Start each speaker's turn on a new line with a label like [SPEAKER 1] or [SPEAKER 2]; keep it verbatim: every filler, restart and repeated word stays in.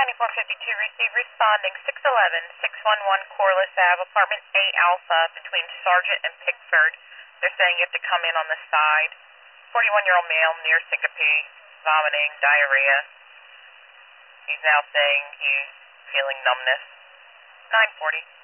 [SPEAKER 1] twenty-four fifty-two, receive responding six eleven, six one one Corliss Ave, apartment A Alpha, between Sargent and Pickford. They're saying you have to come in on the side. forty-one-year-old male, near syncope, vomiting, diarrhea. He's now saying he's feeling numbness. nine forty.